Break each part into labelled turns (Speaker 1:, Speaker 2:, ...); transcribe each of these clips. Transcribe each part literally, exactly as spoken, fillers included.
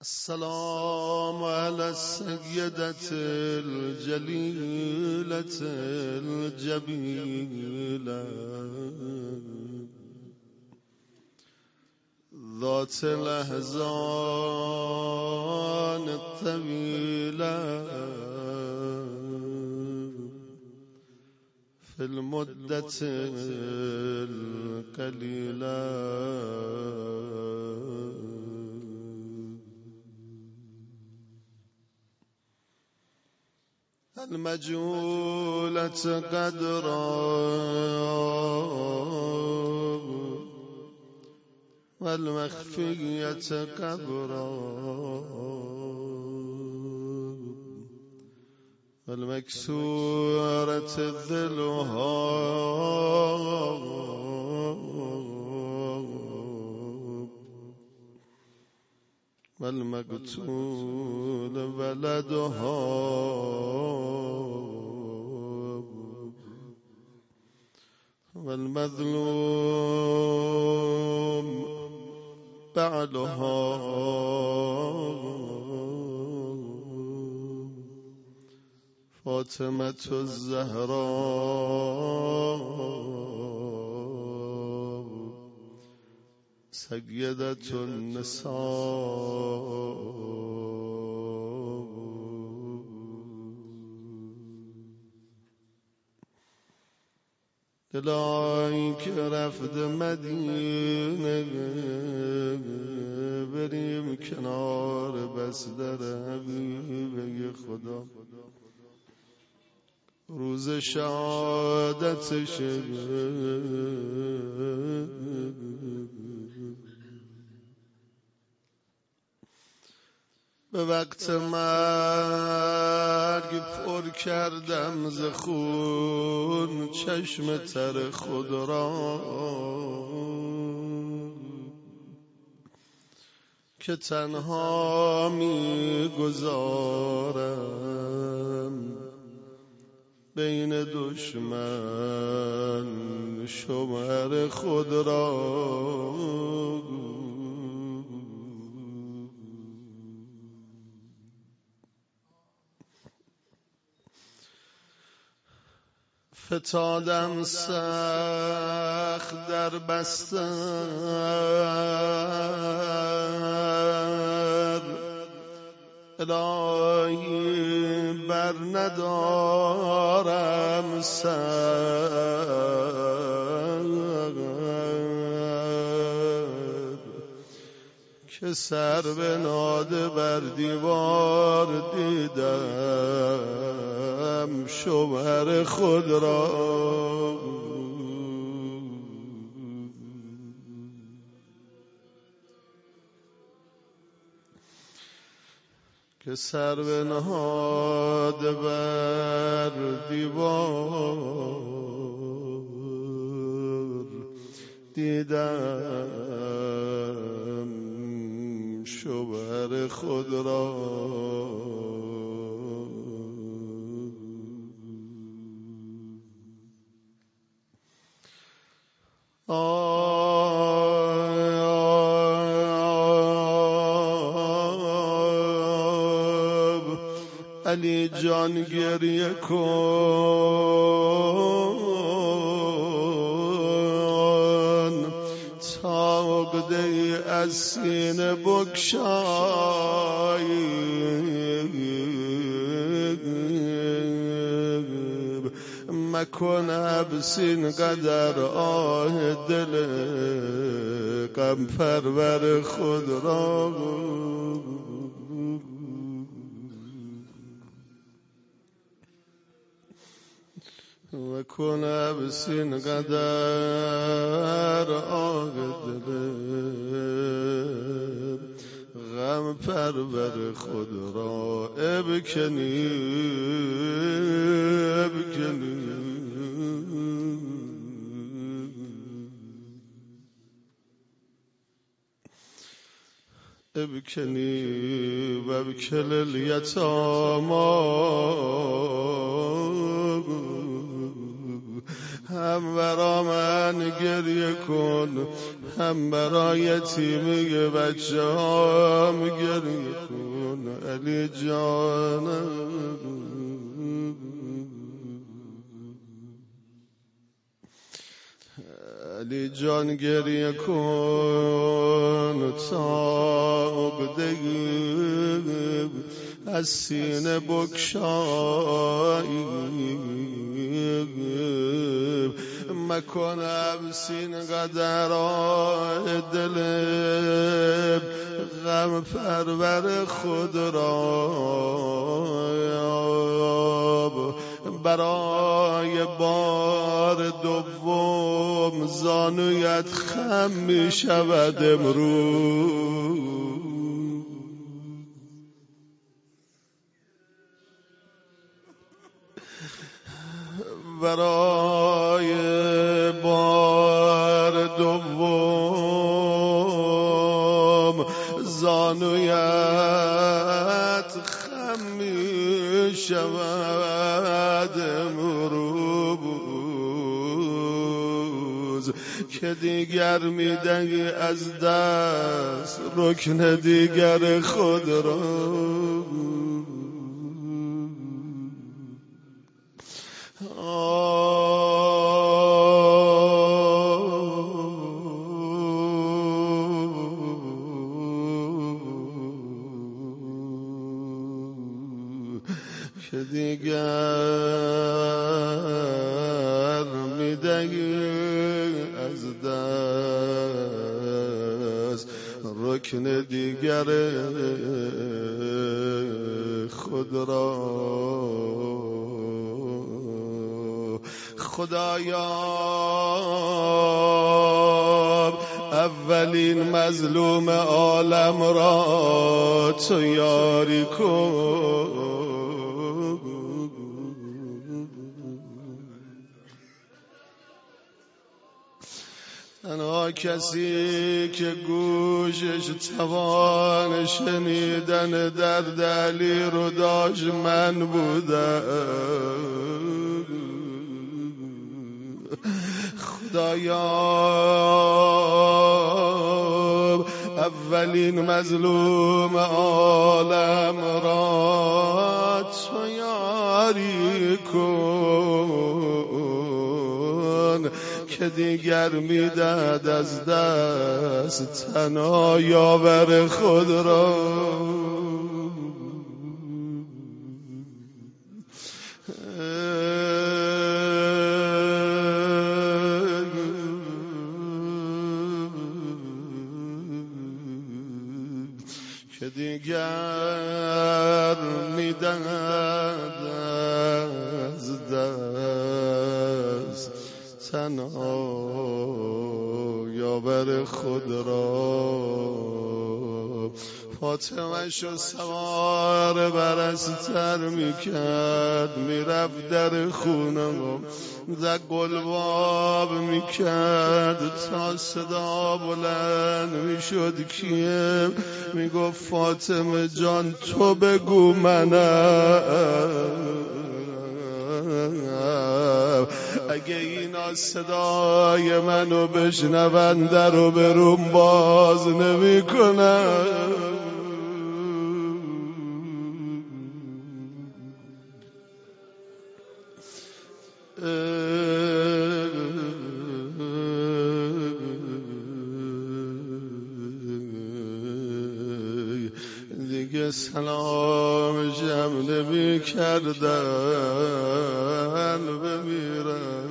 Speaker 1: السلام على السيدة الجليلة الجميلة ذات الأحزان الطويلة في المدة القليلة المجهولة قدرا والمخفية كبرا والمكسورة ذلها والمقتول ولدها والمظلوم بعلها فاطمة الزهراء سيدة النساء دلایی که رفت مدینه بریم کنار بستر حبیب خدا روز شهادتش به وقت مرگ پر کردم ز خون چشم تر خود را که تنها می گذارم بین دشمن شمر خود را فتادم سخت در بستر الهی بر ندارم سر که سر به ناده بر دیوار دیدم شمر خود را که سر به ناده بر دیوار دیدم شمر خود را علی جان گریه کن تا عقده از سینه بگشایی مکن ابسین قدر آه دل غم پرور خود را و کن ابسین قدر آه دل غم پرور خود را ابکنی ابکنی ابکنی و ابکل الیتاما هم برا من گریه کن هم برای یتیمه بچه هم گریه علی جانم علی جان گریه کن تا عقده از سینه بگشایی مکنم سین قدرهای دل غم پرور خود را برای بار دوم زانویت خم می شود امروز برای بار دوم زانویت خم می شود امروز که دیگر میدهی از دست رکن دیگر خود را که دیگر میدهی از دست رکن دیگر خود را خدایا اولین مظلوم عالم را تو یاری کن تنها کسی که گوشش توان شنیدن درد علی رو داشت من بودم خدایا اولین مظلوم عالم را تو یاری کن که دیگر میداد از دست تنها یاور خود را که دیگر میدهد از دست تنها یاور خود را فاطمه شو سوار برستر میکرد میرفت در خونه در گلباب میکرد تا صدا بلند میشد کیه میگفت فاطمه جان تو بگو منم اگه اینا صدای منو بشنون در و بروم باز نمی کنم دیگه سلام جمع نمی کردن بمیرم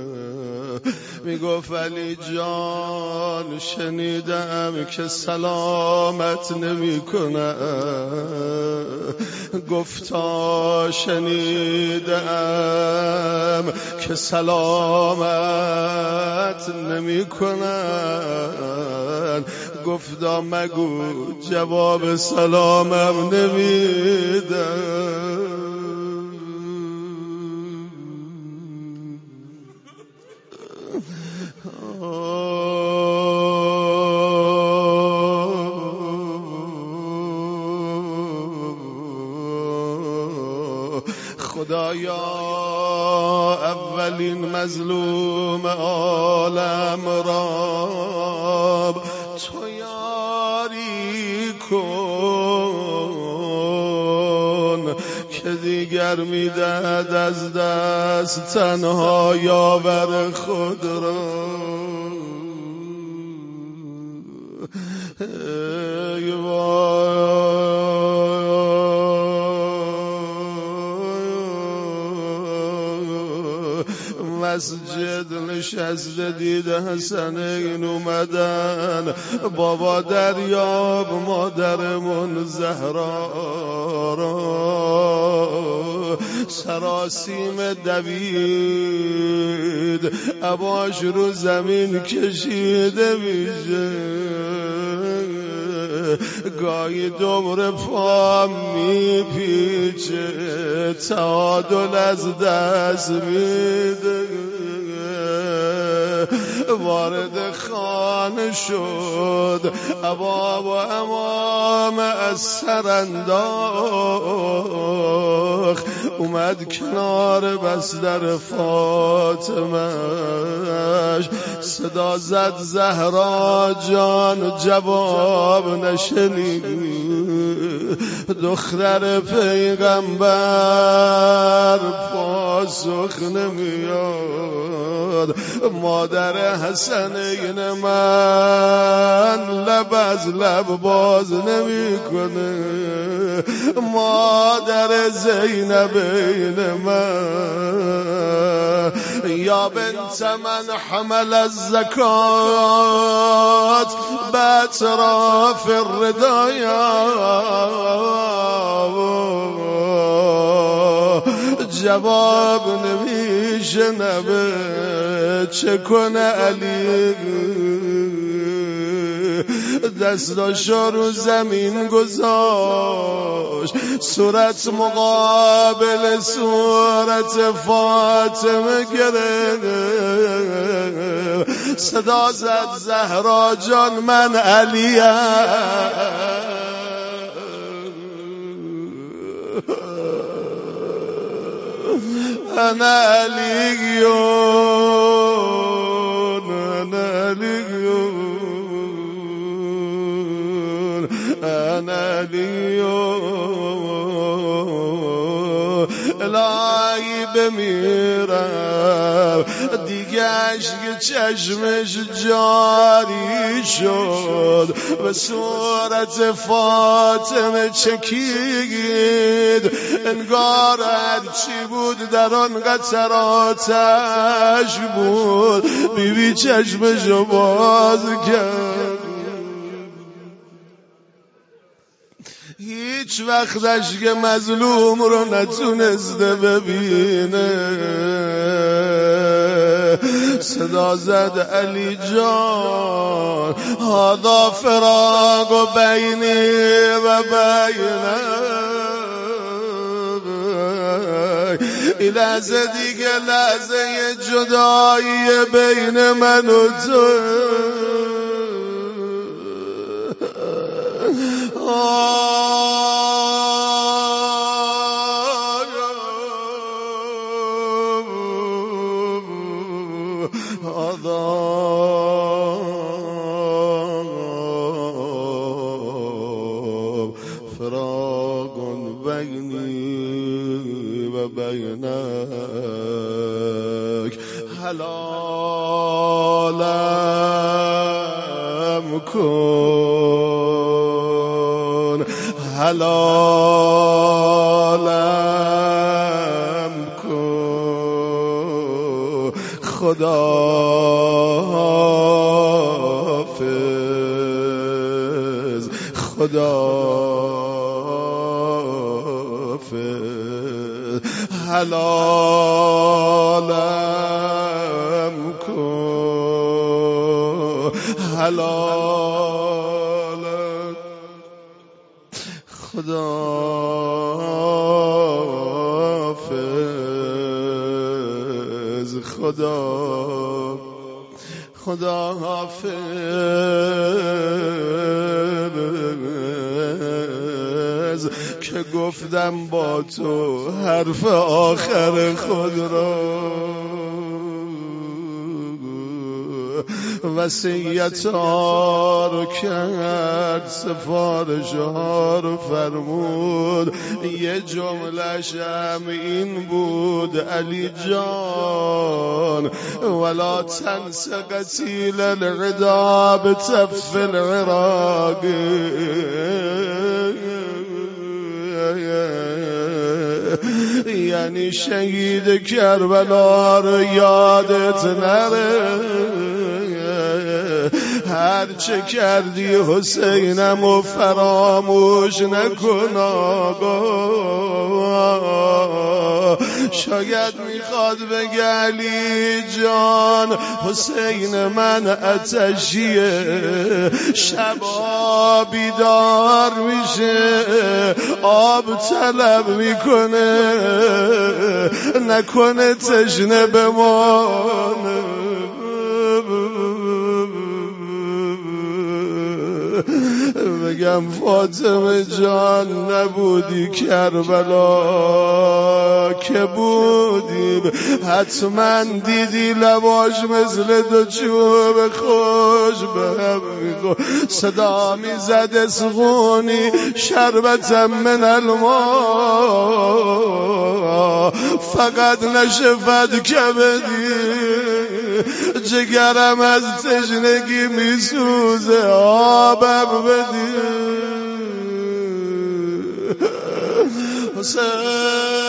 Speaker 1: میگفت علی جان شنیدم که سلامت نمی کنم گفتا شنیدم که سلامت نمی کنم گفتا مگو جواب سلامم نمیدم خدایا اولین مظلوم عالم را تو یاری کن که دیگر میدهد از دست تنها یاور خود را. ای مسجد نشسته دیده حسنین اومدن، بابا دریاب مادرمون زهرا را سراسیم دوید، عباش رو زمین کشیده میشه، گاهی دمر پام میپیچه، تعادل از دست میده. وارد خانه شد، ابا و امام از سر انداخت، اومد کنار بستر فاطمهش، صدا زد زهرا جان جواب نشنید، دختر پیغمبر پاسخ نمیاد، مادر حسنین من لب از لب باز نمی کنه، مادر زینبین من یا بنت من حمل الزکات باطراف الردایا، جواب نمیشه نبه چه کنه علی، دستاشو رو زمین گذاشت، صورت مقابل صورت فاطمه گرفت، صدا زد زهرا جان من علیم، انا علیون انا علیون انا علیون، الهی بمیرم دیگه عشق چشمش جاری شد، به صورت فاطمه چکید، انگار هرچی بود در آن قطراتش بود، بیبی چشمشو باز کرد، هیچ وقت عشق مظلوم رو نتونسته ببینه، صدا زد علی جان هادا فراق و بینی و بینه، این لحظه دیگه لحظه جدایی بین من و تو، فراق بینی و بینک، حلالم کن حلالم کن، خدا حافظ خدا حافظ، حلالم کن حلالم، خدا حافظ خدا خدا حافظ، که گفتم با تو حرف آخر خود را، وصیت ها رو کرد، سفارش ها رو فرمود. یه جمله‌ش هم این بود: علی جان ولا تنس قتیل العدا بتف العراق. یعنی شهید کربلا رو یادت نره، هر چه کردی حسینم و فراموش نکن آقا. شاید میخواد بگه علی جان حسین من آتشیه، شبا بیدار میشه آب طلب میکنه، نکنه تشنه بمانه. بگم فاطمه جان نبودی کربلا که بودیم، حتما دیدی لباش مثل دو چوب خوش به هم میخور، صدا میزد اسقونی شربتم من الماء، فقط نشفت کبدی، جگرم از تشنگی میسوزه، آبم بدی. حسین